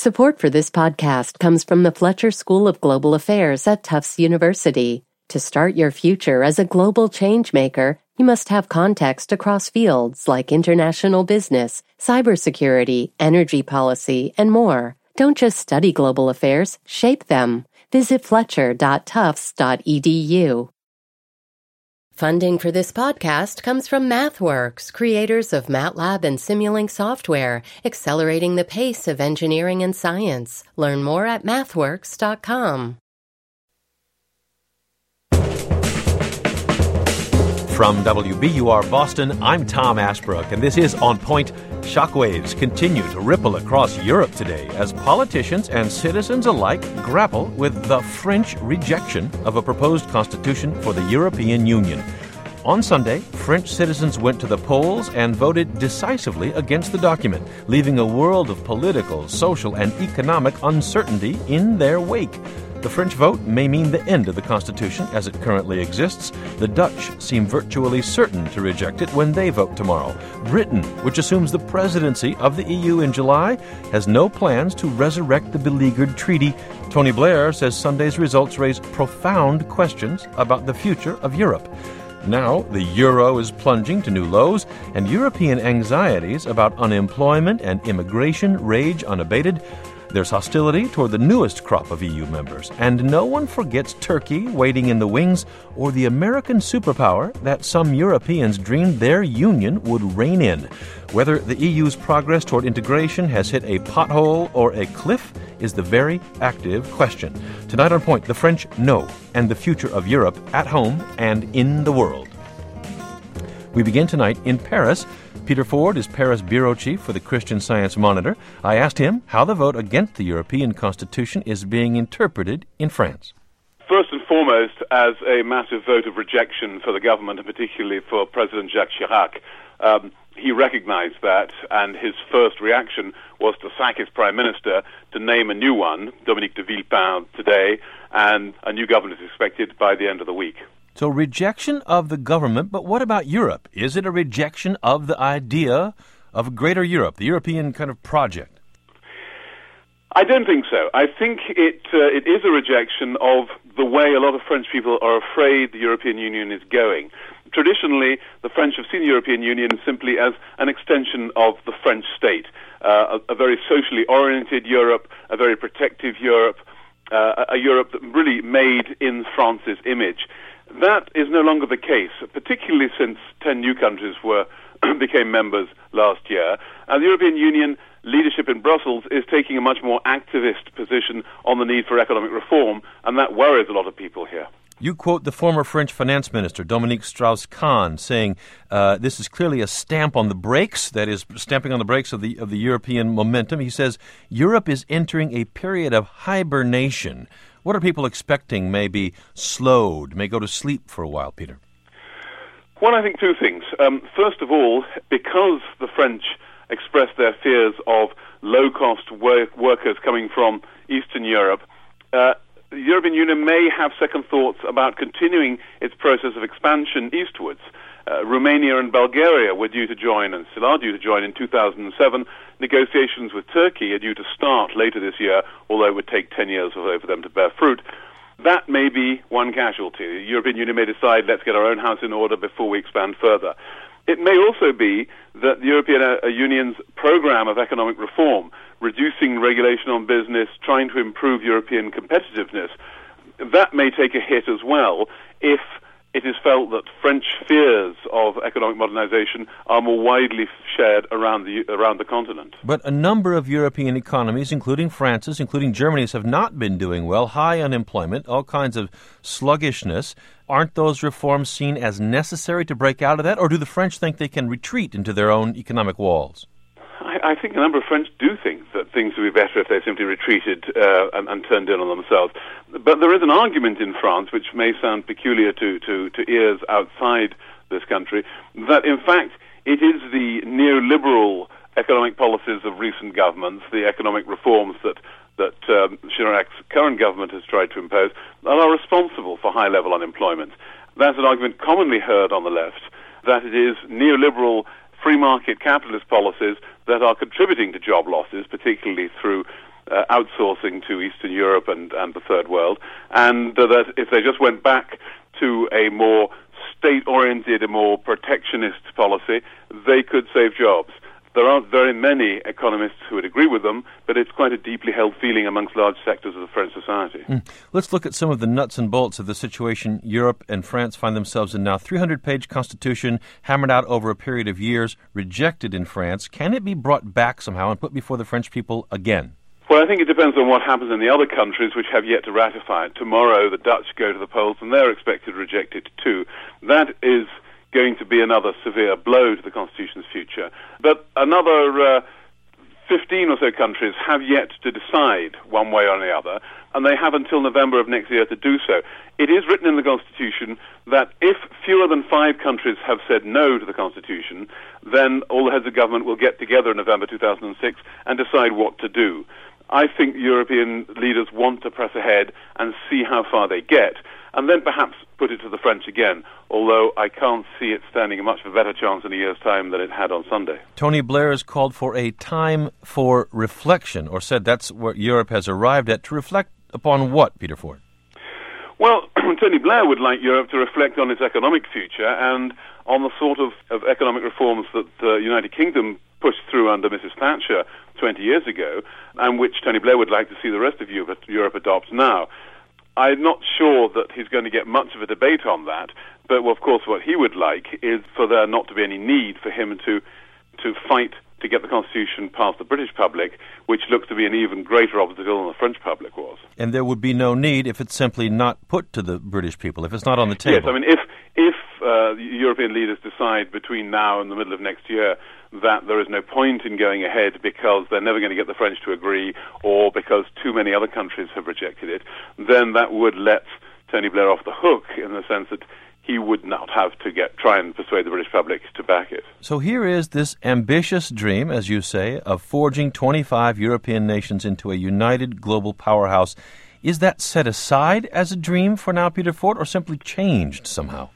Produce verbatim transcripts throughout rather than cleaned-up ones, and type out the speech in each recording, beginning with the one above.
Support for this podcast comes from the Fletcher School of Global Affairs at Tufts University. To start your future as a global changemaker, you must have context across fields like international business, cybersecurity, energy policy, and more. Don't just study global affairs, shape them. Visit fletcher dot tufts dot e d u. Funding for this podcast comes from MathWorks, creators of MATLAB and Simulink software, accelerating the pace of engineering and science. Learn more at mathworks dot com. From W B U R Boston, I'm Tom Ashbrook, and this is On Point. Shockwaves continue to ripple across Europe today as politicians and citizens alike grapple with the French rejection of a proposed constitution for the European Union. On Sunday, French citizens went to the polls and voted decisively against the document, leaving a world of political, social, and economic uncertainty in their wake. The French vote may mean the end of the Constitution as it currently exists. The Dutch seem virtually certain to reject it when they vote tomorrow. Britain, which assumes the presidency of the E U in July, has no plans to resurrect the beleaguered treaty. Tony Blair says Sunday's results raise profound questions about the future of Europe. Now, the euro is plunging to new lows, and European anxieties about unemployment and immigration rage unabated. There's hostility toward the newest crop of E U members, and no one forgets Turkey waiting in the wings or the American superpower that some Europeans dreamed their union would reign in. Whether the E U's progress toward integration has hit a pothole or a cliff is the very active question. Tonight on Point, the French know, and the future of Europe at home and in the world. We begin tonight in Paris. Peter Ford is Paris bureau chief for the Christian Science Monitor. I asked him how the vote against the European Constitution is being interpreted in France. First and foremost, as a massive vote of rejection for the government, and particularly for President Jacques Chirac. Um, he recognized that, and his first reaction was to sack his prime minister, to name a new one, Dominique de Villepin, today, and a new government is expected by the end of the week. So rejection of the government, but what about Europe? Is it a rejection of the idea of a greater Europe, the European kind of project? I don't think so. I think it uh, it is a rejection of the way a lot of French people are afraid the European Union is going. Traditionally, the French have seen the European Union simply as an extension of the French state, uh, a, a very socially oriented Europe, a very protective Europe, uh, a Europe that really made in France's image. That is no longer the case, particularly since ten new countries were became members last year. And the European Union leadership in Brussels is taking a much more activist position on the need for economic reform, and that worries a lot of people here. You quote the former French finance minister, Dominique Strauss-Kahn, saying uh, this is clearly a stamp on the brakes, that is, stamping on the brakes of the of the European momentum. He says Europe is entering a period of hibernation. What are people expecting may be slowed, may go to sleep for a while, Peter? Well, I think two things. Um, first of all, because the French expressed their fears of low-cost work- workers coming from Eastern Europe, uh, the European Union may have second thoughts about continuing its process of expansion eastwards. Uh, Romania and Bulgaria were due to join, and still are due to join, in two thousand seven. Negotiations with Turkey are due to start later this year, although it would take ten years or so for them to bear fruit. That may be one casualty. The European Union may decide, let's get our own house in order before we expand further. It may also be that the European uh, Union's program of economic reform, reducing regulation on business, trying to improve European competitiveness, that may take a hit as well if it is felt that French fears of economic modernization are more widely shared around the around the continent. But a number of European economies, including France's, including Germany's, have not been doing well. High unemployment, all kinds of sluggishness. Aren't those reforms seen as necessary to break out of that, or do the French think they can retreat into their own economic walls? I, I think a number of French do think that things would be better if they simply retreated uh, and, and turned in on themselves. But there is an argument in France, which may sound peculiar to, to, to ears outside this country, that in fact it is the neoliberal economic policies of recent governments, the economic reforms that that um, Chirac's current government has tried to impose, that are responsible for high-level unemployment. That's an argument commonly heard on the left, that it is neoliberal free market capitalist policies that are contributing to job losses, particularly through uh, outsourcing to Eastern Europe and, and the Third World, and uh, that if they just went back to a more state-oriented, a more protectionist policy, they could save jobs. There aren't very many economists who would agree with them, but it's quite a deeply held feeling amongst large sectors of the French society. Mm. Let's look at some of the nuts and bolts of the situation Europe and France find themselves in now. three hundred page constitution, hammered out over a period of years, rejected in France. Can it be brought back somehow and put before the French people again? Well, I think it depends on what happens in the other countries which have yet to ratify it. Tomorrow, the Dutch go to the polls, and they're expected to reject it too. That is going to be another severe blow to the Constitution's future. But another uh, fifteen or so countries have yet to decide one way or the other, and they have until November of next year to do so. It is written in the Constitution that if fewer than five countries have said no to the Constitution, then all the heads of government will get together in November two thousand six and decide what to do. I think European leaders want to press ahead and see how far they get, and then perhaps put it to the French again, although I can't see it standing a much of a better chance in a year's time than it had on Sunday. Tony Blair has called for a time for reflection, or said that's what Europe has arrived at. To reflect upon what, Peter Ford? Well, Tony Blair would like Europe to reflect on its economic future and on the sort of, of economic reforms that the United Kingdom pushed through under Missus Thatcher twenty years ago, and which Tony Blair would like to see the rest of Europe, Europe adopt now. I'm not sure that he's going to get much of a debate on that, but of course what he would like is for there not to be any need for him to to fight to get the Constitution past the British public, which looks to be an even greater obstacle than the French public was. And there would be no need if it's simply not put to the British people, if it's not on the table. Yes, I mean, if, if uh, European leaders decide between now and the middle of next year that there is no point in going ahead because they're never going to get the French to agree or because too many other countries have rejected it, then that would let Tony Blair off the hook in the sense that he would not have to get try and persuade the British public to back it. So here is this ambitious dream, as you say, of forging twenty-five European nations into a united global powerhouse. Is that set aside as a dream for now, Peter Ford, or simply changed somehow?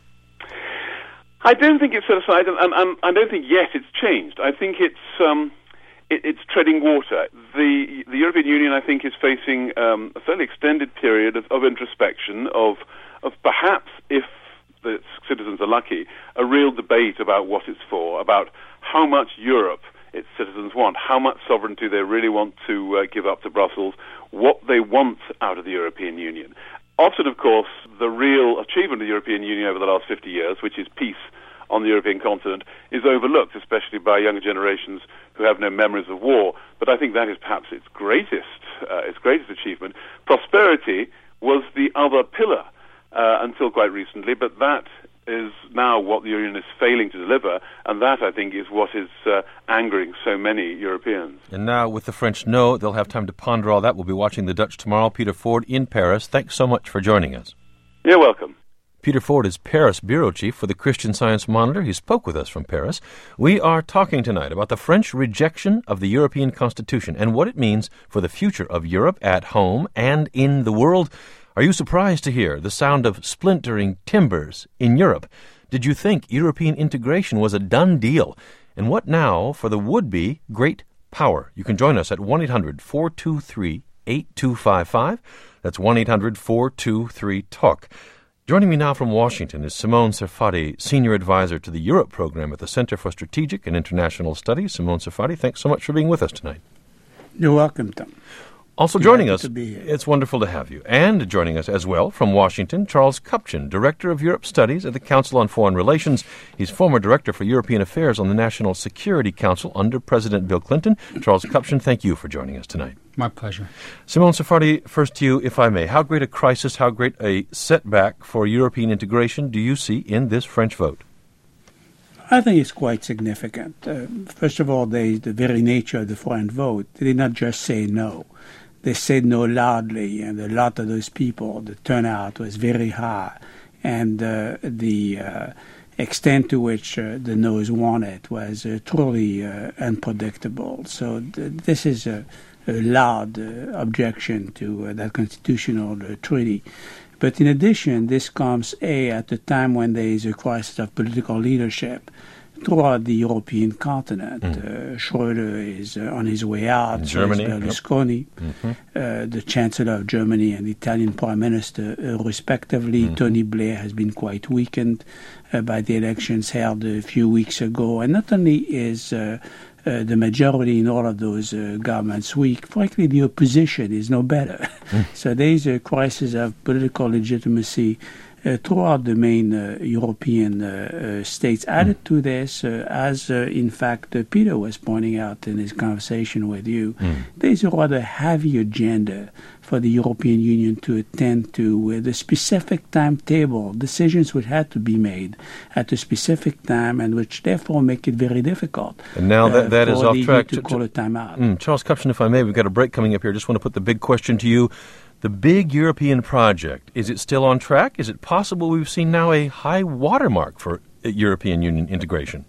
I don't think it's set aside, and, and, and I don't think yet it's changed. I think it's um, it, it's treading water. The the European Union, I think, is facing um, a fairly extended period of, of introspection, of of perhaps, if the citizens are lucky, a real debate about what it's for, about how much Europe its citizens want, how much sovereignty they really want to uh, give up to Brussels, what they want out of the European Union. Often, of course, the real achievement of the European Union over the last fifty years, which is peace on the European continent, is overlooked, especially by younger generations who have no memories of war. But I think that is perhaps its greatest, uh, its greatest achievement. Prosperity was the other pillar uh, until quite recently, but that is now what the Union is failing to deliver, and that, I think, is what is uh, angering so many Europeans. And now, with the French no, they'll have time to ponder all that. We'll be watching the Dutch tomorrow. Peter Ford in Paris, thanks so much for joining us. You're welcome. Peter Ford is Paris Bureau Chief for the Christian Science Monitor. He spoke with us from Paris. We are talking tonight about the French rejection of the European Constitution and what it means for the future of Europe at home and in the world. Are you surprised to hear the sound of splintering timbers in Europe? Did you think European integration was a done deal? And what now for the would-be great power? You can join us at one eight hundred four two three eight two five five. That's one eight hundred four two three talk. Joining me now from Washington is Simone Serfaty, Senior Advisor to the Europe Program at the Center for Strategic and International Studies. Simone Serfaty, thanks so much for being with us tonight. You're welcome, Tom. Also joining Happy us, to be here. It's wonderful to have you. And joining us as well from Washington, Charles Kupchan, Director of Europe Studies at the Council on Foreign Relations. He's former Director for European Affairs on the National Security Council under President Bill Clinton. Charles Kupchan, thank you for joining us tonight. My pleasure. Simone Serfaty, first to you, if I may. How great a crisis, how great a setback for European integration do you see in this French vote? I think it's quite significant. Uh, first of all, they, the very nature of the French vote, they did not just say no. They said no loudly, and a lot of those people, the turnout was very high, and uh, the uh, extent to which uh, the no's won it was uh, truly uh, unpredictable. So th- this is a, a loud uh, objection to uh, that constitutional uh, treaty. But in addition, this comes, A, at a time when there is a crisis of political leadership. throughout the European continent. Mm. Uh, Schröder is uh, on his way out, so Germany, is Berlusconi. Yep. Mm-hmm. Uh, the Chancellor of Germany and the Italian Prime Minister, uh, respectively. Mm-hmm. Tony Blair has been quite weakened uh, by the elections held a few weeks ago. And not only is uh, uh, the majority in all of those uh, governments weak, frankly, the opposition is no better. Mm. So there is a crisis of political legitimacy Uh, throughout the main uh, European uh, uh, states. Added mm. to this, uh, as uh, in fact uh, Peter was pointing out in his conversation with you, mm. there's a rather heavy agenda for the European Union to attend to with a specific timetable, decisions which had to be made at a specific time and which therefore make it very difficult. And now that, that uh, is off track. To, to call a timeout. Mm, Charles Kupchan, if I may, we've got a break coming up here. Just want to put the big question to you. The big European project, is it still on track? Is it possible we've seen now a high watermark for European Union integration?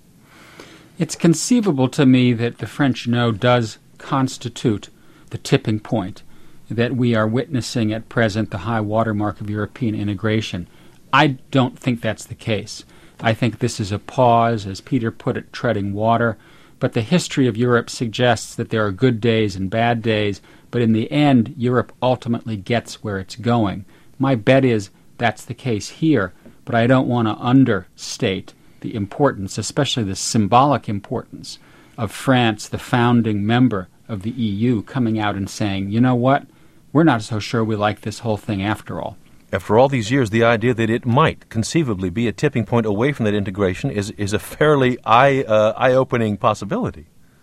It's conceivable to me that the French no does constitute the tipping point, that we are witnessing at present the high watermark of European integration. I don't think that's the case. I think this is a pause, as Peter put it, treading water. But the history of Europe suggests that there are good days and bad days, but in the end, Europe ultimately gets where it's going. My bet is that's the case here, but I don't want to understate the importance, especially the symbolic importance, of France, the founding member of the E U, coming out and saying, you know what, we're not so sure we like this whole thing after all. After all these years, the idea that it might conceivably be a tipping point away from that integration is, is a fairly eye, uh, eye-opening possibility.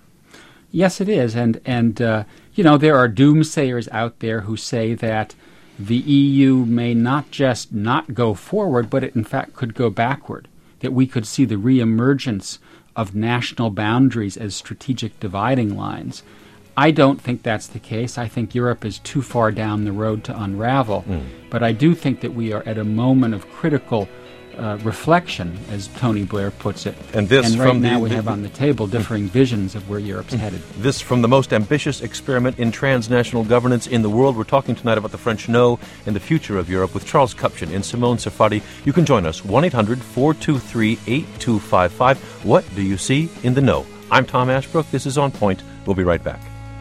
Yes, it is. And, and uh, you know, there are doomsayers out there who say that the E U may not just not go forward, but it in fact could go backward, that we could see the reemergence of national boundaries as strategic dividing lines. I don't think that's the case. I think Europe is too far down the road to unravel. Mm. But I do think that we are at a moment of critical uh, reflection, as Tony Blair puts it. And this and right from now the, we the, have on the table differing visions of where Europe's headed. This from the most ambitious experiment in transnational governance in the world. We're talking tonight about the French no and the future of Europe with Charles Kupchan and Simone Sarfati. You can join us, one eight hundred four two three eight two five five. What do you see in the no? I'm Tom Ashbrook. This is On Point. We'll be right back.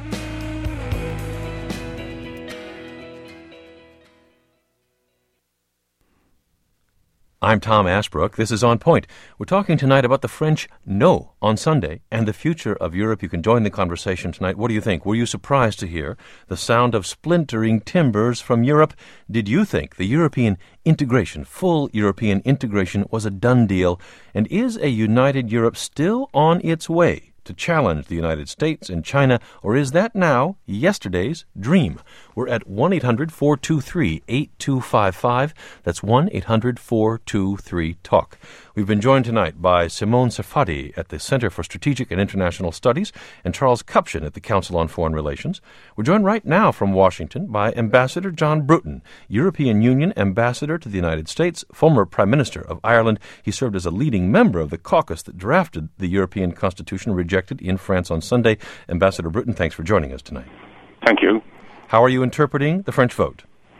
I'm Tom Ashbrook. This is On Point. We're talking tonight about the French no on Sunday and the future of Europe. You can join the conversation tonight. What do you think? Were you surprised to hear the sound of splintering timbers from Europe? Did you think the European integration, full European integration, was a done deal? And is a united Europe still on its way to challenge the United States and China, or is that now yesterday's dream? We're at one eight hundred four two three eight two five five. That's one eight hundred four two three talk. We've been joined tonight by Simone Sarfati at the Center for Strategic and International Studies and Charles Kupchan at the Council on Foreign Relations. We're joined right now from Washington by Ambassador John Bruton, European Union Ambassador to the United States, former Prime Minister of Ireland. He served as a leading member of the caucus that drafted the European Constitution rejected in France on Sunday. Ambassador Bruton, thanks for joining us tonight. Thank you. How are you interpreting the French vote?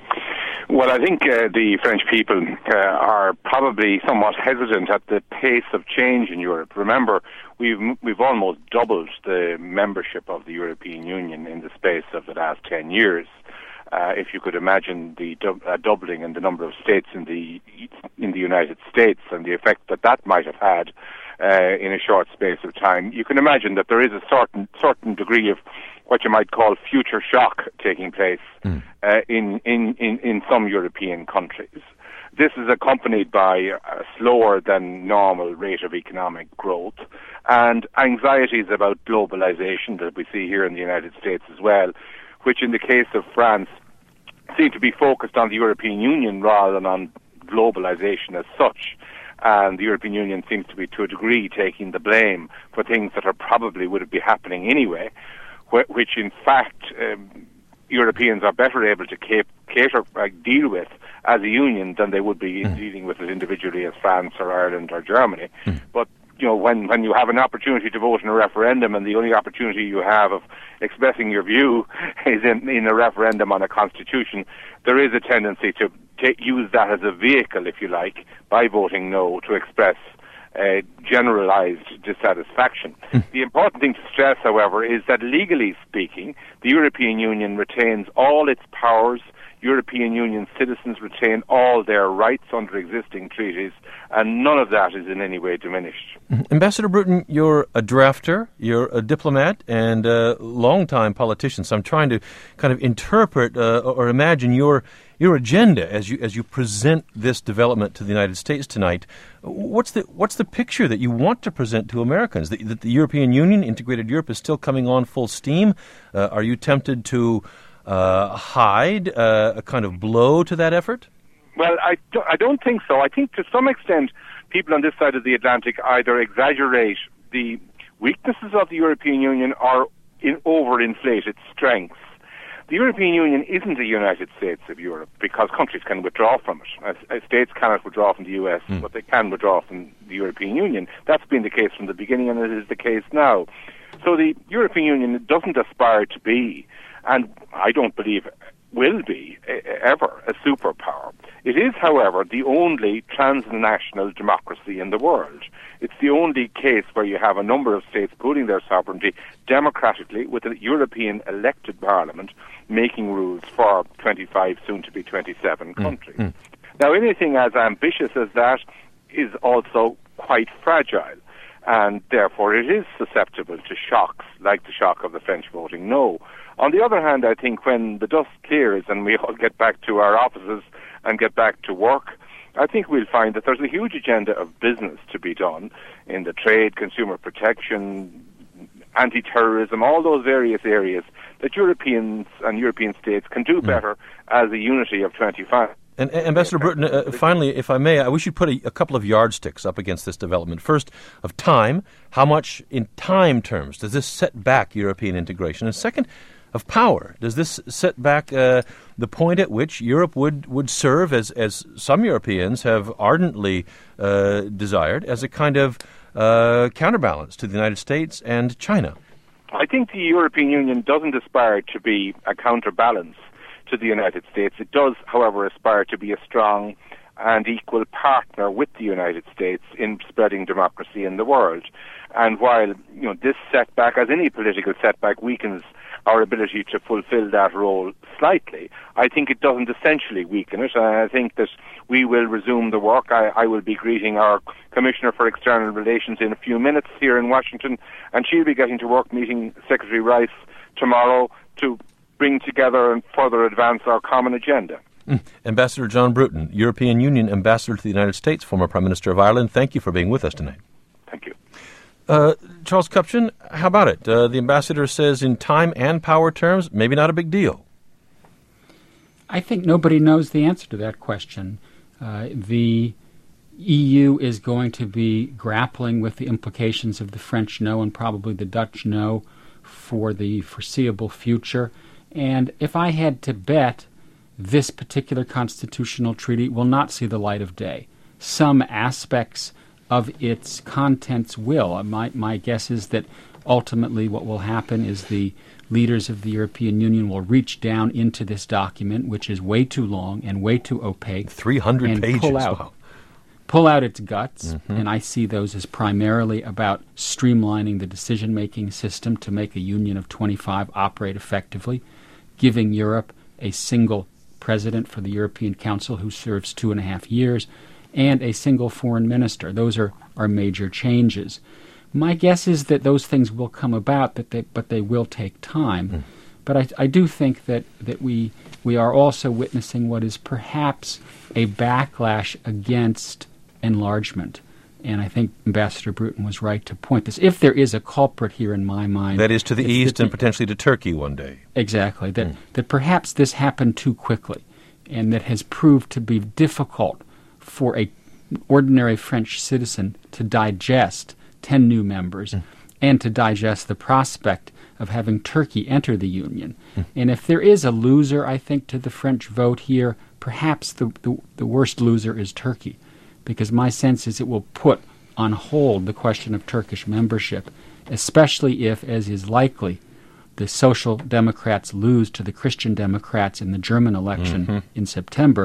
Well, I think uh, the French people uh, are probably somewhat hesitant at the pace of change in Europe. Remember, we've we've almost doubled the membership of the European Union in the space of the last ten years. Uh, if you could imagine the du- uh, doubling in the number of states in the in the United States and the effect that that might have had uh, in a short space of time, you can imagine that there is a certain certain degree of what you might call future shock taking place mm. uh, in, in, in, in some European countries. This is accompanied by a slower than normal rate of economic growth and anxieties about globalization that we see here in the United States as well, which in the case of France seem to be focused on the European Union rather than on globalization as such. And the European Union seems to be, to a degree, taking the blame for things that are probably would be happening anyway, which in fact um, Europeans are better able to cater, uh, deal with as a union than they would be mm. dealing with it individually as France or Ireland or Germany. Mm. But you know, when, when you have an opportunity to vote in a referendum and the only opportunity you have of expressing your view is in, in a referendum on a constitution, there is a tendency to take, use that as a vehicle, if you like, by voting no, to express uh, generalized dissatisfaction. Mm. The important thing to stress, however, is that legally speaking, the European Union retains all its powers. European Union citizens retain all their rights under existing treaties, and none of that is in any way diminished. Ambassador Bruton, you're a drafter, you're a diplomat, and a long-time politician, so I'm trying to kind of interpret uh, or imagine your your agenda as you as you present this development to the United States tonight. What's the what's the picture that you want to present to Americans? That, that the European Union, integrated Europe, is still coming on full steam? Uh, are you tempted to Uh, hide uh, a kind of blow to that effort? Well, I, do, I don't think so. I think to some extent people on this side of the Atlantic either exaggerate the weaknesses of the European Union or in, overinflate its strengths. The European Union isn't the United States of Europe because countries can withdraw from it. As, as states cannot withdraw from the U S, mm. but they can withdraw from the European Union. That's been the case from the beginning, and it is the case now. So the European Union doesn't aspire to be, and I don't believe will be, ever, a superpower. It is, however, the only transnational democracy in the world. It's the only case where you have a number of states pooling their sovereignty democratically with a European elected parliament making rules for twenty-five, soon to be twenty-seven countries. Mm, mm. Now, anything as ambitious as that is also quite fragile, and therefore it is susceptible to shocks, like the shock of the French voting no. On the other hand, I think when the dust clears and we all get back to our offices and get back to work, I think we'll find that there's a huge agenda of business to be done in the trade, consumer protection, anti-terrorism, all those various areas that Europeans and European states can do better as a unity of twenty-five. And, and Ambassador Bruton, uh, finally, if I may, I wish you'd put a, a couple of yardsticks up against this development. First, of time. How much in time terms does this set back European integration? And second, of power. Does this set back uh, the point at which Europe would, would serve, as, as some Europeans have ardently uh, desired, as a kind of uh, counterbalance to the United States and China? I think the European Union doesn't aspire to be a counterbalance to the United States. It does, however, aspire to be a strong and equal partner with the United States in spreading democracy in the world. And while, you know, this setback, as any political setback, weakens our ability to fulfill that role slightly, I think it doesn't essentially weaken it. And I think that we will resume the work. I, I will be greeting our Commissioner for External Relations in a few minutes here in Washington, and she'll be getting to work meeting Secretary Rice tomorrow to bring together and further advance our common agenda. Mm. Ambassador John Bruton, European Union Ambassador to the United States, former Prime Minister of Ireland, thank you for being with us tonight. Thank you. Uh, Charles Kupchan, how about it? Uh, the ambassador says in time and power terms, maybe not a big deal. I think nobody knows the answer to that question. Uh, the E U is going to be grappling with the implications of the French no and probably the Dutch no for the foreseeable future. And if I had to bet, this particular constitutional treaty will not see the light of day. Some aspects of its contents will. My, my guess is that ultimately what will happen is the leaders of the European Union will reach down into this document, which is way too long and way too opaque. three hundred and pages. Pull out, wow. pull out its guts, mm-hmm. and I see those as primarily about streamlining the decision-making system to make a union of twenty-five operate effectively, giving Europe a single president for the European Council who serves two and a half years, and a single foreign minister. Those are, are major changes. My guess is that those things will come about, but they, but they will take time. Mm. But I, I do think that, that we we are also witnessing what is perhaps a backlash against enlargement. And I think Ambassador Bruton was right to point this. If there is a culprit here in my mind... That is to the east and potentially to Turkey one day. Exactly. That, mm. that perhaps this happened too quickly and that has proved to be difficult for an ordinary French citizen to digest ten new members mm. and to digest the prospect of having Turkey enter the Union. Mm. And if there is a loser, I think, to the French vote here, perhaps the, the, the worst loser is Turkey, because my sense is it will put on hold the question of Turkish membership, especially if, as is likely, the Social Democrats lose to the Christian Democrats in the German election mm-hmm. in September.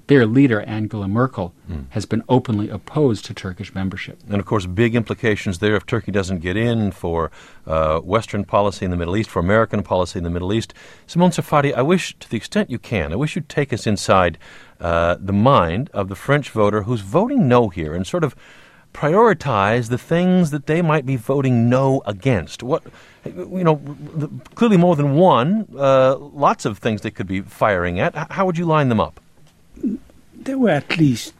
their leader, Angela Merkel, mm. has been openly opposed to Turkish membership. And, of course, big implications there if Turkey doesn't get in for uh, Western policy in the Middle East, for American policy in the Middle East. Simone Sarfati, I wish, to the extent you can, I wish you'd take us inside uh, the mind of the French voter who's voting no here and sort of prioritize the things that they might be voting no against. What, you know, clearly more than one, uh, lots of things they could be firing at. How would you line them up? There were at least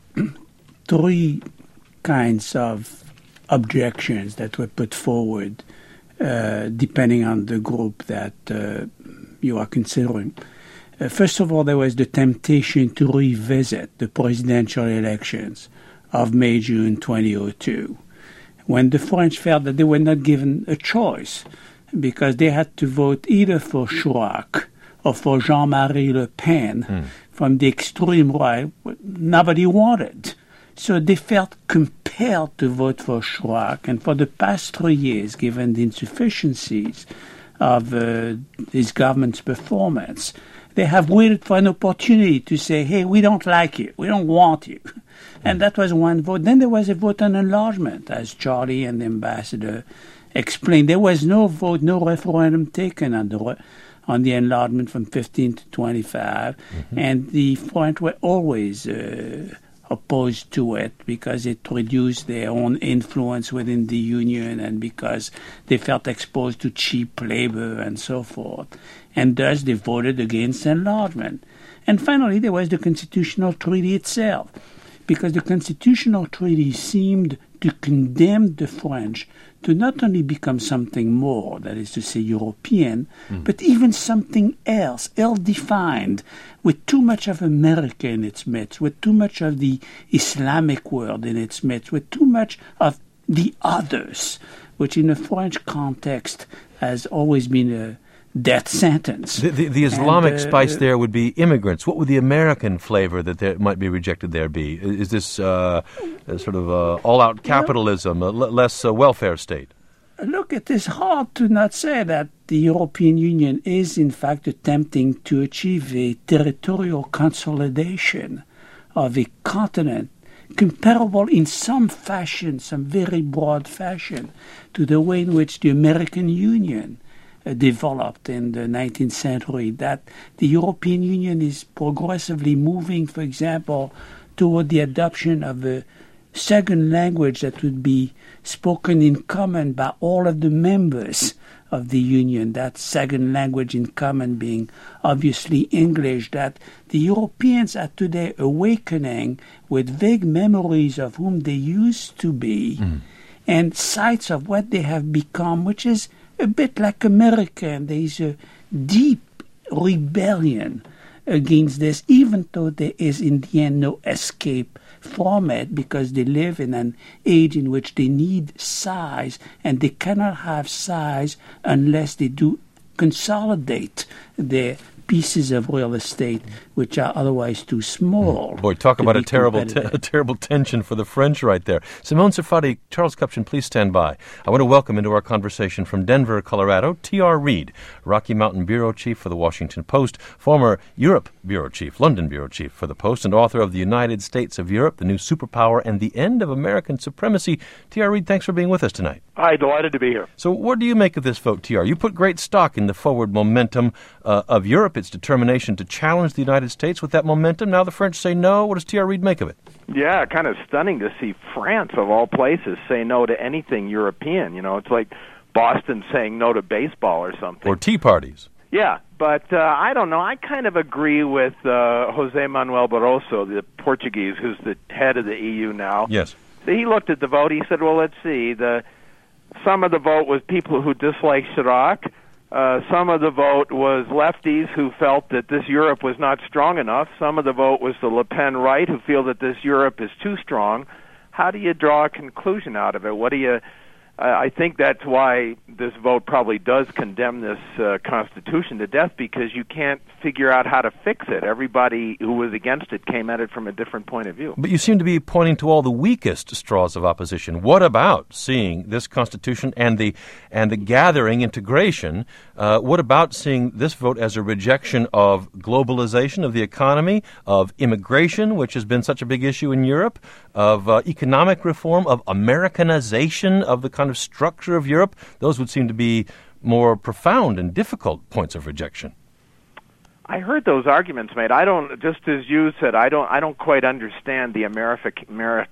three kinds of objections that were put forward, uh, depending on the group that uh, you are considering. Uh, first of all, there was the temptation to revisit the presidential elections of May June twenty oh two, when the French felt that they were not given a choice because they had to vote either for Chirac or for Jean-Marie Le Pen mm. from the extreme right, nobody wanted. So they felt compelled to vote for Chirac, and for the past three years, given the insufficiencies of uh, his government's performance, they have waited for an opportunity to say, hey, we don't like you, we don't want you. And that was one vote. Then there was a vote on enlargement, as Charlie and the ambassador explained. There was no vote, no referendum taken on the re- on the enlargement from fifteen to twenty-five, mm-hmm. and the French were always uh, opposed to it because it reduced their own influence within the Union and because they felt exposed to cheap labor and so forth. And thus they voted against enlargement. And finally, there was the Constitutional Treaty itself, because the Constitutional Treaty seemed to condemn the French to not only become something more, that is to say European, mm. but even something else, ill-defined, with too much of America in its midst, with too much of the Islamic world in its midst, with too much of the others, which in a French context has always been a death sentence. The, the, the Islamic and, uh, spice there would be immigrants. What would the American flavor that there might be rejected there be? Is this uh, sort of uh, all-out capitalism, a l- less uh, welfare state? Look, it is hard to not say that the European Union is in fact attempting to achieve a territorial consolidation of a continent comparable in some fashion, some very broad fashion, to the way in which the American Union Uh, developed in the nineteenth century, that the European Union is progressively moving, for example, toward the adoption of a second language that would be spoken in common by all of the members of the Union, that second language in common being obviously English, that the Europeans are today awakening with vague memories of whom they used to be, mm. and sights of what they have become, which is a bit like America, and there is a deep rebellion against this, even though there is in the end no escape from it, because they live in an age in which they need size, and they cannot have size unless they do consolidate their pieces of real estate which are otherwise too small. Boy, talk about a terrible te- a terrible tension for the French right there. Simone Sarfati, Charles Kupchan, please stand by. I want to welcome into our conversation from Denver, Colorado, T R. Reid, Rocky Mountain Bureau Chief for the Washington Post, former Europe Bureau Chief, London Bureau Chief for the Post, and author of The United States of Europe, The New Superpower, and the End of American Supremacy. T R. Reid, thanks for being with us tonight. Hi, delighted to be here. So what do you make of this vote, T R? You put great stock in the forward momentum uh, of Europe, its determination to challenge the United States with that momentum. Now the French say no. What does T R. Reid make of it? Yeah, kind of stunning to see France, of all places, say no to anything European. You know, it's like Boston saying no to baseball or something. Or tea parties. Yeah, but uh, I don't know. I kind of agree with uh, José Manuel Barroso, the Portuguese, who's the head of the E U now. Yes. He looked at the vote. He said, well, let's see. The Some of the vote was people who disliked Chirac. Uh, some of the vote was lefties who felt that this Europe was not strong enough. Some of the vote was the Le Pen right who feel that this Europe is too strong. How do you draw a conclusion out of it? What do you I think that's why this vote probably does condemn this uh, Constitution to death, because you can't figure out how to fix it. Everybody who was against it came at it from a different point of view. But you seem to be pointing to all the weakest straws of opposition. What about seeing this Constitution and the and the gathering integration? Uh, what about seeing this vote as a rejection of globalization of the economy, of immigration, which has been such a big issue in Europe, of uh, economic reform, of Americanization of the kind of structure of Europe? Those would seem to be more profound and difficult points of rejection. I heard those arguments made. I don't, just as you said, I don't, I don't quite understand the America,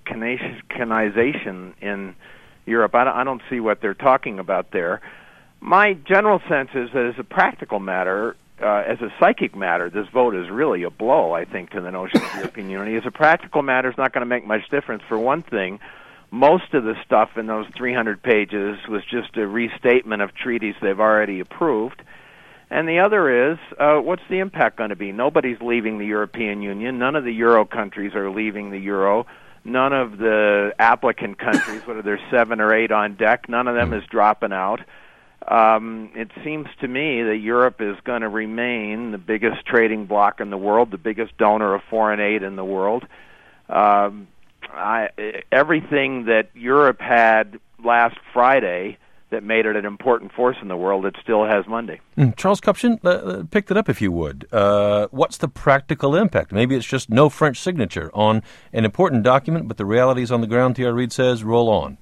Americanization in Europe. I don't, I don't see what they're talking about there. My general sense is that as a practical matter, uh, as a psychic matter, this vote is really a blow, I think, to the notion of European unity. As a practical matter, it's not going to make much difference. For one thing, most of the stuff in those three hundred pages was just a restatement of treaties they've already approved. And the other is, uh, what's the impact going to be? Nobody's leaving the European Union. None of the Euro countries are leaving the Euro. None of the applicant countries, whether there's seven or eight on deck, none of them is dropping out. Um, it seems to me that Europe is going to remain the biggest trading bloc in the world, the biggest donor of foreign aid in the world. Um, I, everything that Europe had last Friday that made it an important force in the world, it still has Monday. Mm, Charles Kupchan, uh, pick it up if you would. Uh, what's the practical impact? Maybe it's just no French signature on an important document, but the realities on the ground, T R. Reid says, roll on.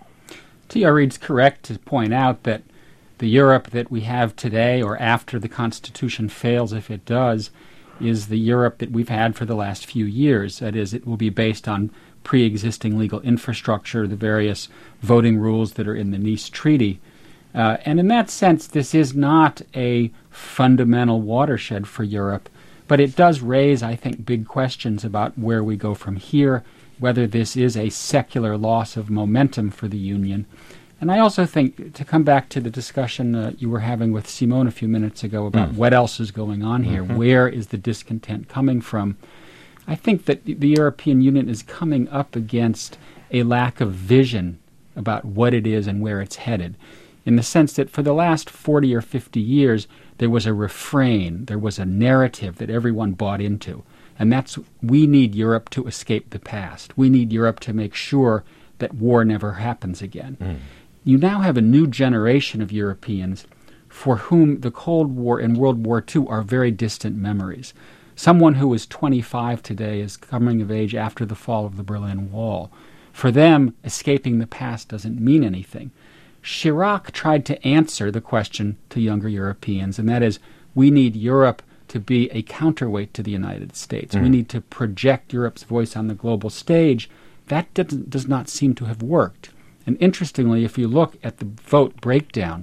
T R. Reid's correct to point out that the Europe that we have today, or after the Constitution fails if it does, is the Europe that we've had for the last few years. That is, it will be based on pre-existing legal infrastructure, the various voting rules that are in the Nice Treaty. Uh, and in that sense, this is not a fundamental watershed for Europe, but it does raise, I think, big questions about where we go from here, whether this is a secular loss of momentum for the Union. And I also think, to come back to the discussion uh, you were having with Simone a few minutes ago about mm. what else is going on here, mm-hmm. where is the discontent coming from, I think that the European Union is coming up against a lack of vision about what it is and where it's headed, in the sense that for the last forty or fifty years, there was a refrain, there was a narrative that everyone bought into, and that's, we need Europe to escape the past. We need Europe to make sure that war never happens again. Mm. You now have a new generation of Europeans for whom the Cold War and World War Two are very distant memories. Someone who is twenty-five today is coming of age after the fall of the Berlin Wall. For them, escaping the past doesn't mean anything. Chirac tried to answer the question to younger Europeans, and that is, we need Europe to be a counterweight to the United States. Mm. We need to project Europe's voice on the global stage. That doesn't, does not seem to have worked. And interestingly, if you look at the vote breakdown,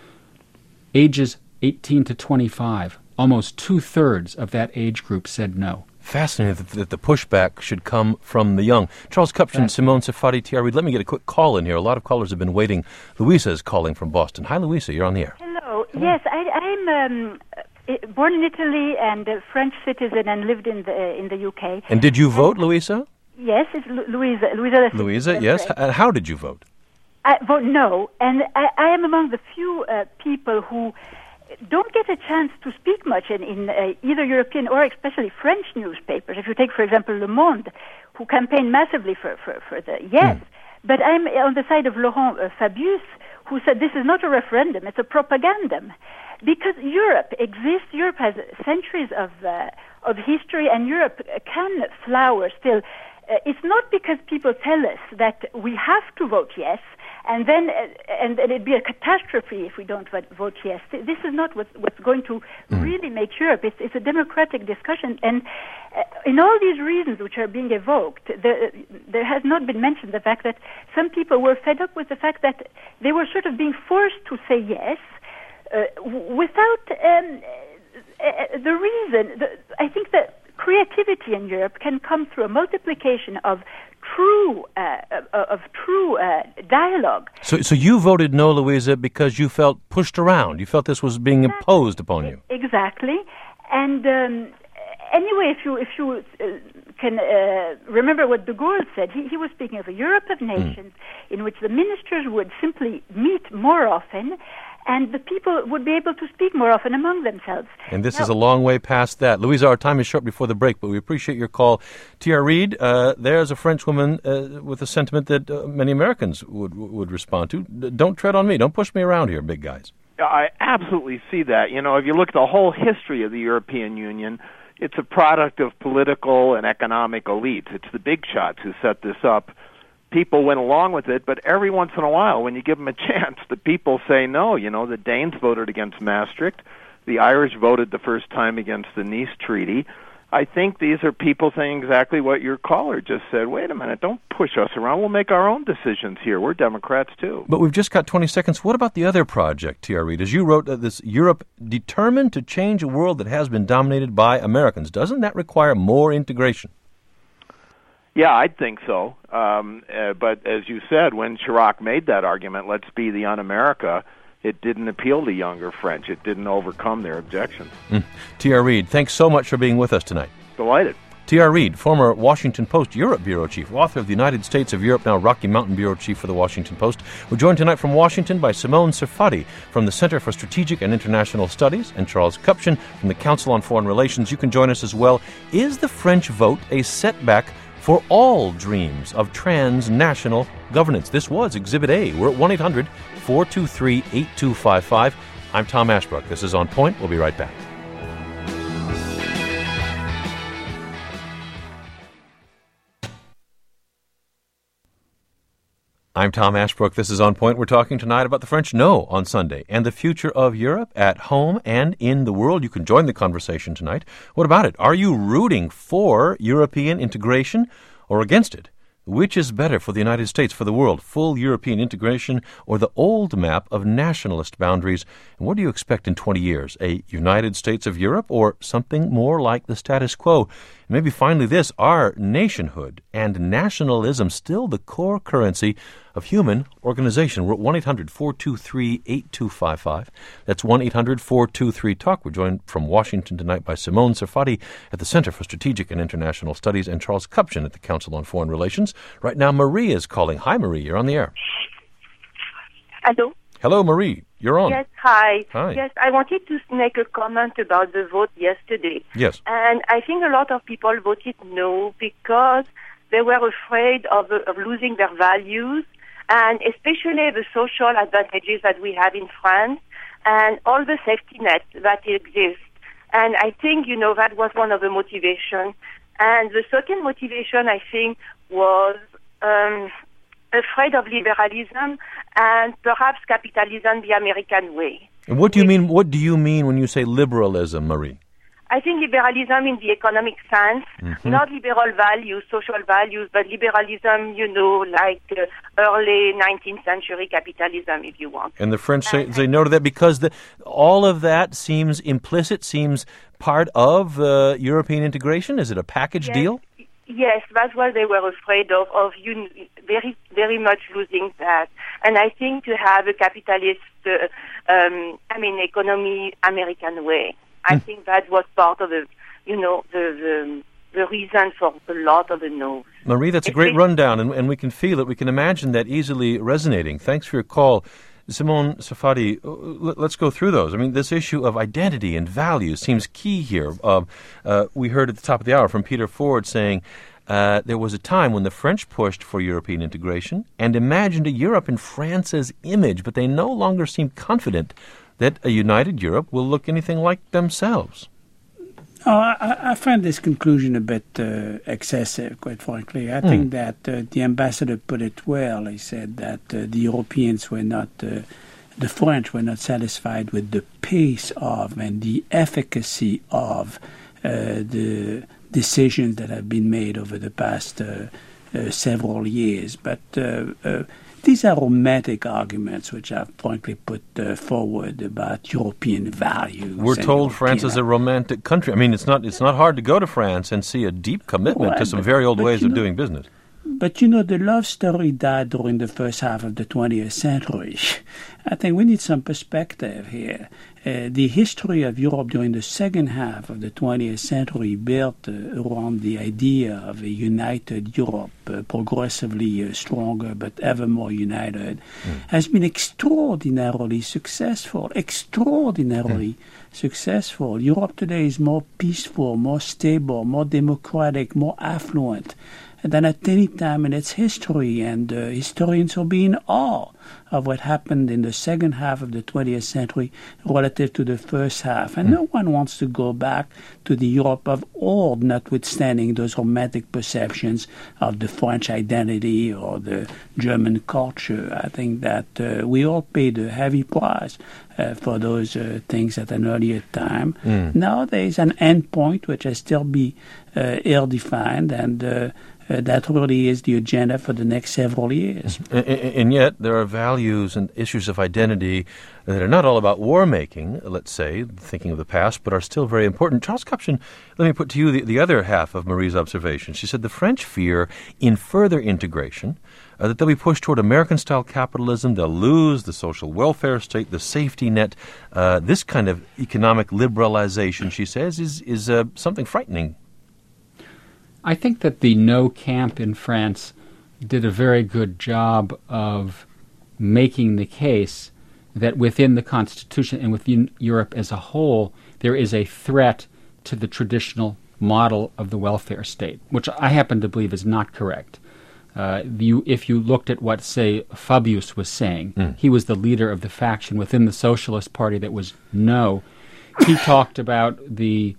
ages eighteen to twenty-five, almost two-thirds of that age group said no. Fascinating that, that the pushback should come from the young. Charles Kupchan, Simone Safadi, T R. Reid, let me get a quick call in here. A lot of callers have been waiting. Louisa is calling from Boston. Hi, Louisa, you're on the air. Hello. Hello. Yes, I, I'm um, born in Italy and a French citizen and lived in the, in the U K. And did you vote, and, Louisa? Yes, it's Lu- Louisa. Louisa, Louisa yes. And how did you vote? I vote no. And I, I am among the few uh, people who don't get a chance to speak much in, in uh, either European or especially French newspapers. If you take, for example, Le Monde, who campaigned massively for, for, for the yes. Mm. But I'm on the side of Laurent uh, Fabius, who said this is not a referendum, it's a propagandum. Because Europe exists, Europe has centuries of uh, of history, and Europe can flower still. Uh, it's not because people tell us that we have to vote yes, and then uh, and, and it'd be a catastrophe if we don't vote, vote yes. This is not what's, what's going to mm. really make Europe. It's, it's a democratic discussion, and uh, in all these reasons which are being evoked, the, there has not been mentioned the fact that some people were fed up with the fact that they were sort of being forced to say yes uh, without um, uh, the reason. The, I think that creativity in Europe can come through a multiplication of true uh, of true uh, dialogue. So, so you voted no, Louisa, because you felt pushed around. You felt this was being imposed upon you. Exactly, and um, anyway, if you if you uh, can uh, remember what de Gaulle said, he, he was speaking of a Europe of nations mm. in which the ministers would simply meet more often, and the people would be able to speak more often among themselves. And this now, is a long way past that. Louisa, our time is short before the break, but we appreciate your call. T R. Reid, uh, there's a Frenchwoman uh, with a sentiment that uh, many Americans would would respond to. Don't tread on me. Don't push me around here, big guys. I absolutely see that. You know, if you look at the whole history of the European Union, it's a product of political and economic elites. It's the big shots who set this up. People went along with it, but every once in a while, when you give them a chance, the people say no. You know, the Danes voted against Maastricht. The Irish voted the first time against the Nice Treaty. I think these are people saying exactly what your caller just said. Wait a minute, don't push us around. We'll make our own decisions here. We're Democrats, too. But we've just got twenty seconds. What about the other project, T R. Reid? As you wrote, uh, this Europe determined to change a world that has been dominated by Americans. Doesn't that require more integration? Yeah, I'd think so. Um, uh, but as you said, when Chirac made that argument, let's be the un-America, it didn't appeal to younger French. It didn't overcome their objections. Mm. T R. Reid, thanks so much for being with us tonight. Delighted. T R. Reid, former Washington Post Europe Bureau Chief, author of The United States of Europe, now Rocky Mountain Bureau Chief for the Washington Post. We're joined tonight from Washington by Simone Serfaty from the Center for Strategic and International Studies and Charles Kupchan from the Council on Foreign Relations. You can join us as well. Is the French vote a setback for all dreams of transnational governance? This was Exhibit A. We're at one eight hundred four two three eight two five five. I'm Tom Ashbrook. This is On Point. We'll be right back. I'm Tom Ashbrook. This is On Point. We're talking tonight about the French no on Sunday and the future of Europe at home and in the world. You can join the conversation tonight. What about it? Are you rooting for European integration or against it? Which is better for the United States, for the world, full European integration or the old map of nationalist boundaries? And what do you expect in twenty years? A United States of Europe or something more like the status quo? And maybe finally this, are nationhood and nationalism still the core currency of human organization? We're at one eight hundred four two three eight two five five. That's one eight hundred four two three talk. We're joined from Washington tonight by Simone Serfaty at the Center for Strategic and International Studies and Charles Kupchan at the Council on Foreign Relations. Right now, Marie is calling. Hi, Marie. You're on the air. Hello. Hello, Marie. You're on. Yes, hi. Hi. Yes, I wanted to make a comment about the vote yesterday. Yes. And I think a lot of people voted no because they were afraid of, of losing their values, and especially the social advantages that we have in France and all the safety nets that exist. And I think, you know, that was one of the motivations. And the second motivation, I think, was um, afraid of liberalism and perhaps capitalism the American way. And what do you mean? What do you mean when you say liberalism, Marie? I think liberalism in the economic sense, mm-hmm. not liberal values, social values, but liberalism, you know, like uh, early nineteenth century capitalism, if you want. And the French say, say no to that because the, all of that seems implicit, seems part of uh, European integration? Is it a package yes. deal? Yes, that's what they were afraid of, of un- very, very much losing that. And I think to have a capitalist, uh, um, I mean, economy, American way. I mm. think that was part of the, you know, the, the the reason for a lot of the no's. Marie, that's a great rundown, and, and we can feel it. We can imagine that easily resonating. Thanks for your call. Simone Serfaty, let's go through those. I mean, this issue of identity and values seems key here. Uh, uh, we heard at the top of the hour from Peter Ford saying uh, there was a time when the French pushed for European integration and imagined a Europe in France's image, but they no longer seem confident that a united Europe will look anything like themselves. Oh, I, I find this conclusion a bit uh, excessive, quite frankly. I mm. think that uh, the ambassador put it well. He said that uh, the Europeans were not, uh, the French were not satisfied with the pace of and the efficacy of uh, the decisions that have been made over the past uh, uh, several years. But uh, uh, these are romantic arguments which are frankly put uh, forward about European values. We're told France is a romantic country. I mean, it's not it's not hard to go to France and see a deep commitment well, to some but, very old ways you of know, doing business. But, you know, the love story died during the first half of the twentieth century. I think we need some perspective here. Uh, the history of Europe during the second half of the twentieth century built uh, around the idea of a united Europe, uh, progressively uh, stronger but ever more united, mm. has been extraordinarily successful, extraordinarily mm. successful. Europe today is more peaceful, more stable, more democratic, more affluent than at any time in its history, and uh, historians will be in awe of what happened in the second half of the twentieth century relative to the first half. And mm. no one wants to go back to the Europe of old, notwithstanding those romantic perceptions of the French identity or the German culture. I think that uh, we all paid a heavy price uh, for those uh, things at an earlier time. Mm. Now there is an end point which has still be uh, ill-defined, and uh, Uh, that really is the agenda for the next several years. And, and yet there are values and issues of identity that are not all about war-making, let's say, thinking of the past, but are still very important. Charles Kupchan, let me put to you the, the other half of Marie's observation. She said the French fear in further integration, uh, that they'll be pushed toward American-style capitalism, they'll lose the social welfare state, the safety net. Uh, this kind of economic liberalization, she says, is, is uh, something frightening. I think that the No camp in France did a very good job of making the case that within the Constitution and within Europe as a whole, there is a threat to the traditional model of the welfare state, which I happen to believe is not correct. Uh, you, if you looked at what, say, Fabius was saying, mm. he was the leader of the faction within the Socialist Party that was no. He talked about the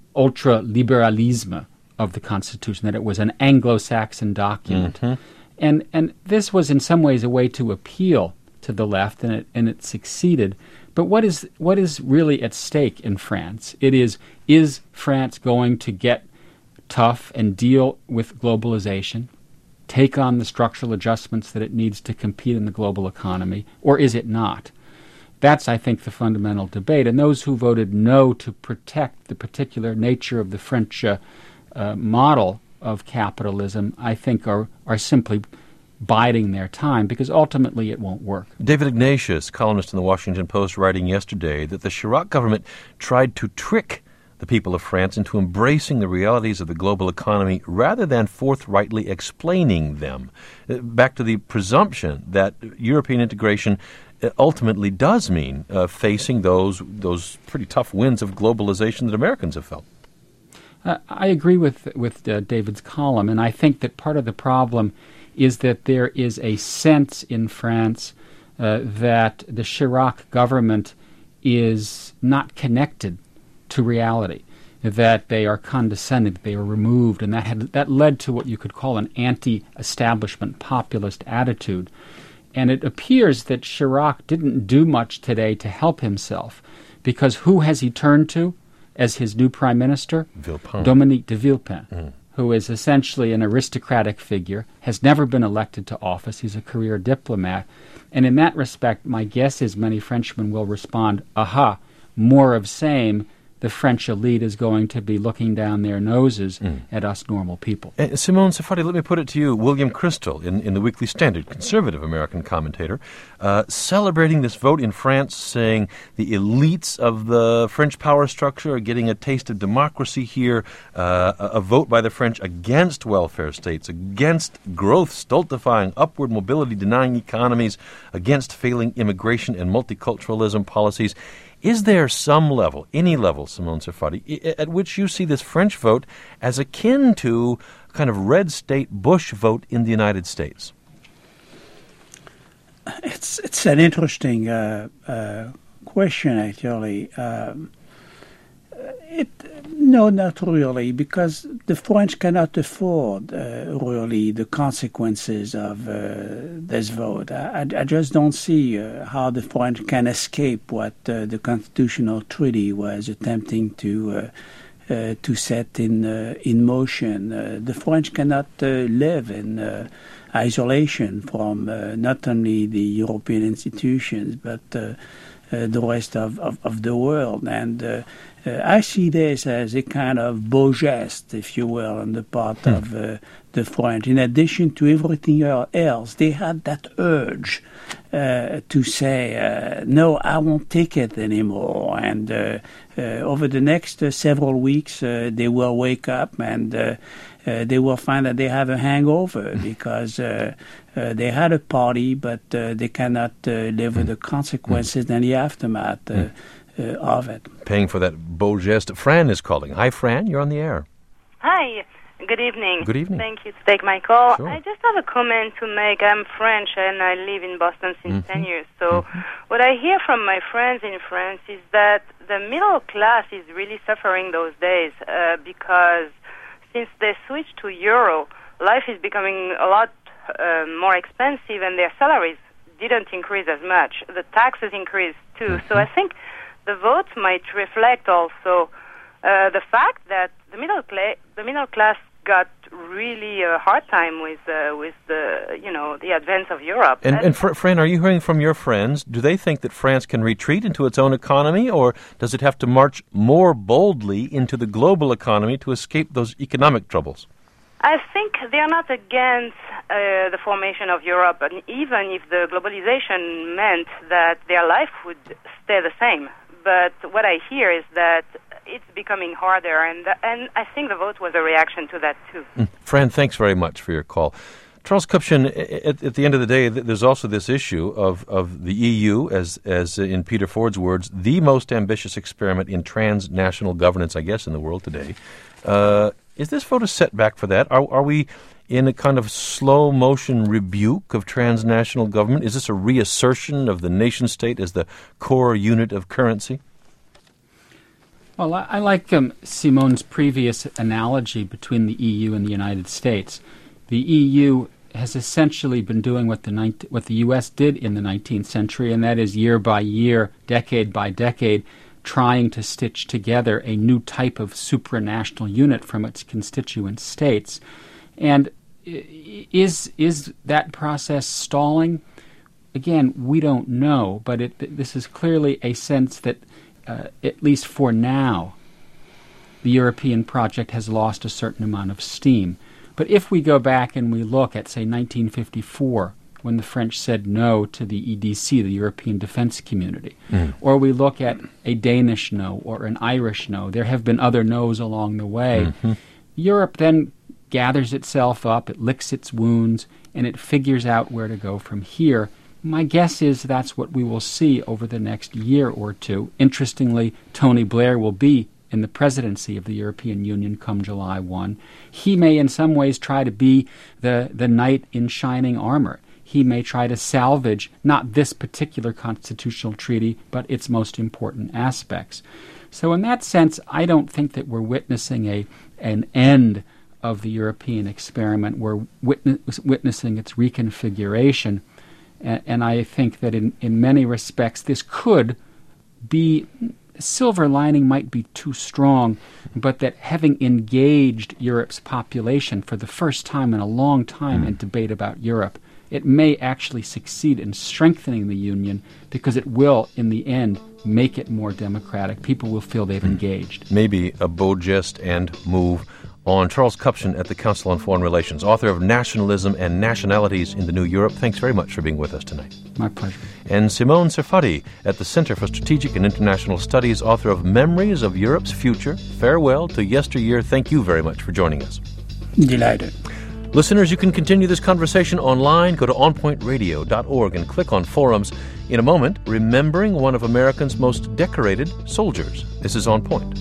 ultra-liberalisme of the Constitution, that it was an Anglo-Saxon document. Mm-hmm. And and this was in some ways a way to appeal to the left, and it and it succeeded. But what is what is really at stake in France? It is, is France going to get tough and deal with globalization, take on the structural adjustments that it needs to compete in the global economy, or is it not? That's, I think, the fundamental debate. And those who voted no to protect the particular nature of the French uh, Uh, model of capitalism, I think, are, are simply biding their time, because ultimately it won't work. David Ignatius, columnist in the Washington Post, writing yesterday that the Chirac government tried to trick the people of France into embracing the realities of the global economy rather than forthrightly explaining them. Uh, back to the presumption that European integration uh, ultimately does mean uh, facing those those pretty tough winds of globalization that Americans have felt. Uh, I agree with with uh, David's column, and I think that part of the problem is that there is a sense in France uh, that the Chirac government is not connected to reality, that they are condescending, that they are removed, and that had, that led to what you could call an anti-establishment populist attitude. And it appears that Chirac didn't do much today to help himself, because who has he turned to as his new prime minister? Villepin. Dominique de Villepin, mm. who is essentially an aristocratic figure, has never been elected to office. He's a career diplomat. And in that respect, my guess is many Frenchmen will respond, aha, more of same. The French elite is going to be looking down their noses mm. at us normal people. Uh, Simone Sarfati, let me put it to you. William Crystal, in, in the Weekly Standard, conservative American commentator, uh, celebrating this vote in France, saying the elites of the French power structure are getting a taste of democracy here, uh, a, a vote by the French against welfare states, against growth, stultifying, upward mobility-denying economies, against failing immigration and multiculturalism policies. Is there some level, any level, Simone Sarfati, at which you see this French vote as akin to a kind of red state Bush vote in the United States? It's it's an interesting uh, uh, question, actually. Um, it no, not really, because the French cannot afford uh, really the consequences of uh, this vote. I, I just don't see uh, how the French can escape what uh, the constitutional treaty was attempting to uh, uh, to set in uh, in motion. Uh, the French cannot uh, live in uh, isolation from uh, not only the European institutions but uh, uh, the rest of, of, of the world. And uh, uh, I see this as a kind of beau geste, if you will, on the part hmm. of uh, the French. In addition to everything else, they had that urge uh, to say, uh, no, I won't take it anymore. And uh, uh, over the next uh, several weeks, uh, they will wake up and uh, uh, they will find that they have a hangover because uh, uh, they had a party, but uh, they cannot uh, live with the consequences and the aftermath uh, uh, of it. Paying for that beau geste. Fran is calling. Hi, Fran. You're on the air. Hi. Good evening. Good evening. Thank you to take my call. Sure. I just have a comment to make. I'm French and I live in Boston since mm-hmm. ten years. So mm-hmm. what I hear from my friends in France is that the middle class is really suffering those days uh, because since they switched to euro, life is becoming a lot uh, more expensive and their salaries didn't increase as much. The taxes increased too. Mm-hmm. So I think the vote might reflect also uh, the fact that the middle cla- the middle class got really a hard time with uh, with the you know the advance of Europe. And, and Fr- Fran, are you hearing from your friends? Do they think that France can retreat into its own economy, or does it have to march more boldly into the global economy to escape those economic troubles? I think they are not against uh, the formation of Europe, and even if the globalization meant that their life would stay the same. But what I hear is that it's becoming harder, and and I think the vote was a reaction to that too. Mm. Fran, thanks very much for your call. Charles Kupchan, at, at the end of the day, there's also this issue of, of the E U, as as in Peter Ford's words, the most ambitious experiment in transnational governance, I guess, in the world today. Uh, is this vote a setback for that? Are, are we in a kind of slow-motion rebuke of transnational government? Is this a reassertion of the nation-state as the core unit of currency? Well, I, I like um, Simone's previous analogy between the E U and the United States. The E U has essentially been doing what the ninth, what the U S did in the nineteenth century, and that is year by year, decade by decade, trying to stitch together a new type of supranational unit from its constituent states. And is is that process stalling? Again, we don't know, but it, this is clearly a sense that, uh, at least for now, the European project has lost a certain amount of steam. But if we go back and we look at, say, nineteen fifty-four, when the French said no to the E D C, the European Defense Community, mm. or we look at a Danish no or an Irish no, there have been other no's along the way. Mm-hmm. Europe then gathers itself up, it licks its wounds, and it figures out where to go from here. My guess is that's what we will see over the next year or two. Interestingly, Tony Blair will be in the presidency of the European Union come July first. He may in some ways try to be the, the knight in shining armor. He may try to salvage not this particular constitutional treaty, but its most important aspects. So in that sense, I don't think that we're witnessing a an end of the European experiment. We're witness, witnessing its reconfiguration. And, and I think that in, in many respects, this could be, silver lining might be too strong, but that having engaged Europe's population for the first time in a long time mm. in debate about Europe, it may actually succeed in strengthening the Union because it will, in the end, make it more democratic. People will feel they've mm. engaged. Maybe a beau geste and move on. Charles Kupchan at the Council on Foreign Relations, author of Nationalism and Nationalities in the New Europe. Thanks very much for being with us tonight. My pleasure. And Simone Serfati at the Center for Strategic and International Studies, author of Memories of Europe's Future. Farewell to Yesteryear. Thank you very much for joining us. Delighted. Listeners, you can continue this conversation online. Go to on point radio dot org and click on forums. In a moment, remembering one of America's most decorated soldiers. This is On Point.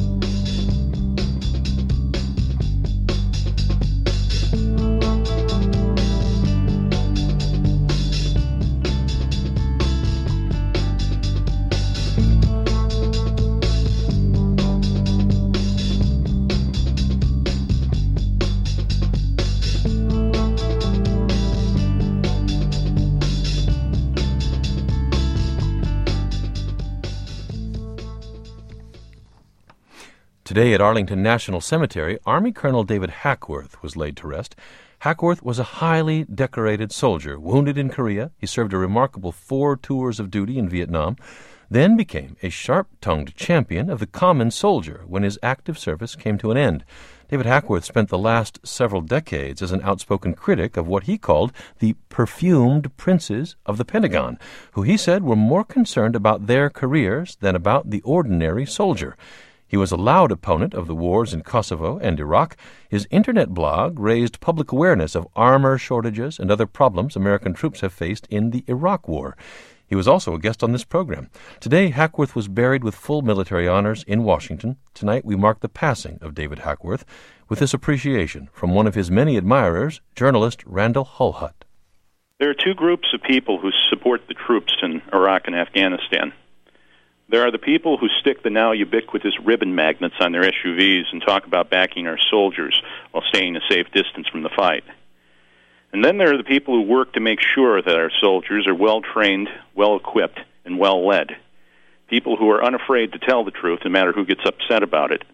Today at Arlington National Cemetery, Army Colonel David Hackworth was laid to rest. Hackworth was a highly decorated soldier, wounded in Korea. He served a remarkable four tours of duty in Vietnam. then became a sharp-tongued champion of the common soldier when his active service came to an end. David Hackworth spent the last several decades as an outspoken critic of what he called the perfumed princes of the Pentagon, who he said were more concerned about their careers than about the ordinary soldier. He was a loud opponent of the wars in Kosovo and Iraq. His internet blog raised public awareness of armor shortages and other problems American troops have faced in the Iraq War. He was also a guest on this program. Today, Hackworth was buried with full military honors in Washington. Tonight, we mark the passing of David Hackworth with this appreciation from one of his many admirers, journalist Randall Holhut. There are two groups of people who support the troops in Iraq and Afghanistan. There are the people who stick the now ubiquitous ribbon magnets on their S U Vs and talk about backing our soldiers while staying a safe distance from the fight. And then there are the people who work to make sure that our soldiers are well-trained, well-equipped, and well-led. People who are unafraid to tell the truth, no matter who gets upset about it.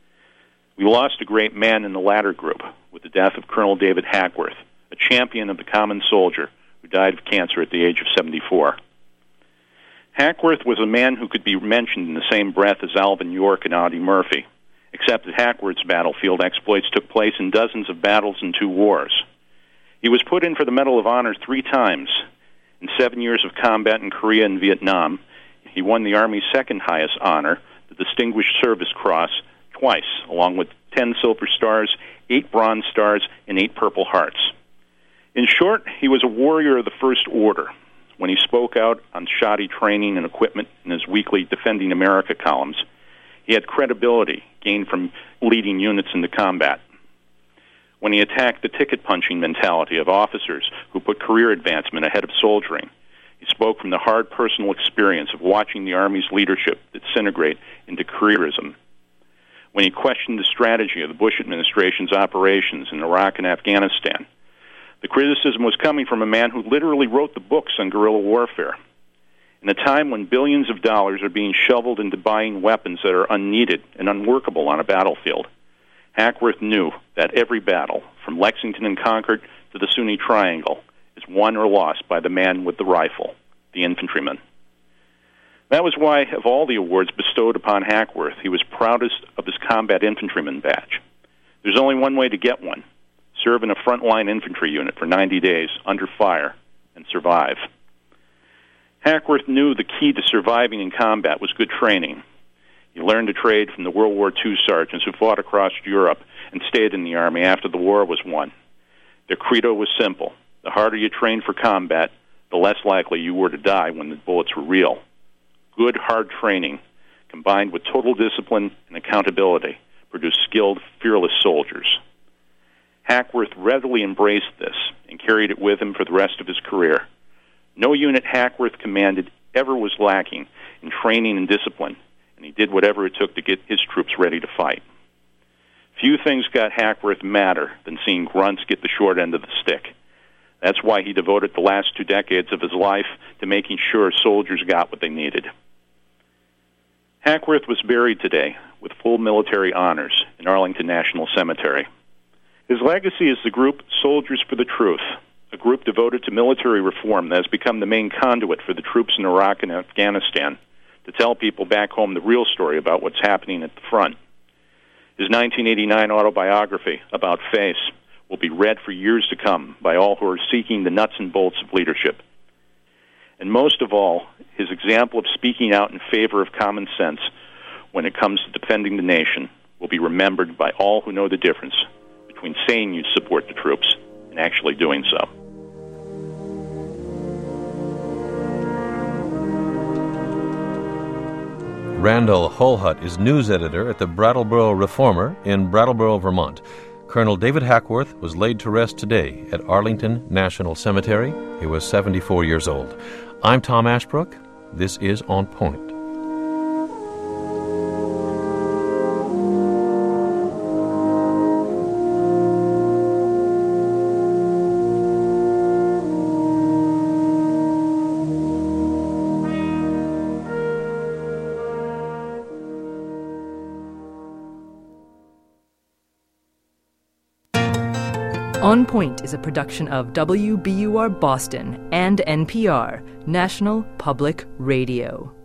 We lost a great man in the latter group with the death of Colonel David Hackworth, a champion of the common soldier who died of cancer at the age of seventy-four. Hackworth was a man who could be mentioned in the same breath as Alvin York and Audie Murphy, except that Hackworth's battlefield exploits took place in dozens of battles and two wars. He was put in for the Medal of Honor three times. In seven years of combat in Korea and Vietnam, he won the Army's second highest honor, the Distinguished Service Cross, twice, along with ten Silver Stars, eight Bronze Stars, and eight Purple Hearts. In short, he was a warrior of the First Order. When he spoke out on shoddy training and equipment in his weekly Defending America columns, he had credibility gained from leading units into combat. When he attacked the ticket-punching mentality of officers who put career advancement ahead of soldiering, he spoke from the hard personal experience of watching the Army's leadership disintegrate into careerism. When he questioned the strategy of the Bush administration's operations in Iraq and Afghanistan, the criticism was coming from a man who literally wrote the books on guerrilla warfare. In a time when billions of dollars are being shoveled into buying weapons that are unneeded and unworkable on a battlefield, Hackworth knew that every battle, from Lexington and Concord to the Sunni Triangle, is won or lost by the man with the rifle, the infantryman. That was why, of all the awards bestowed upon Hackworth, he was proudest of his Combat Infantryman badge. There's only one way to get one: serve in a frontline infantry unit for ninety days under fire and survive. Hackworth knew the key to surviving in combat was good training. He learned a trade from the World War Two sergeants who fought across Europe and stayed in the Army after the war was won. Their credo was simple: the harder you trained for combat, the less likely you were to die when the bullets were real. Good, hard training, combined with total discipline and accountability, produced skilled, fearless soldiers. Hackworth readily embraced this and carried it with him for the rest of his career. No unit Hackworth commanded ever was lacking in training and discipline, and he did whatever it took to get his troops ready to fight. Few things got Hackworth madder than seeing grunts get the short end of the stick. That's why he devoted the last two decades of his life to making sure soldiers got what they needed. Hackworth was buried today with full military honors in Arlington National Cemetery. His legacy is the group Soldiers for the Truth, a group devoted to military reform that has become the main conduit for the troops in Iraq and Afghanistan to tell people back home the real story about what's happening at the front. His nineteen eighty-nine autobiography, About Face, will be read for years to come by all who are seeking the nuts and bolts of leadership. And most of all, his example of speaking out in favor of common sense when it comes to defending the nation will be remembered by all who know the difference between saying you support the troops and actually doing so. Randall Holhut is news editor at the Brattleboro Reformer in Brattleboro, Vermont. Colonel David Hackworth was laid to rest today at Arlington National Cemetery. He was seventy-four years old. I'm Tom Ashbrook. This is On Point. On Point is a production of W B U R Boston and N P R, National Public Radio.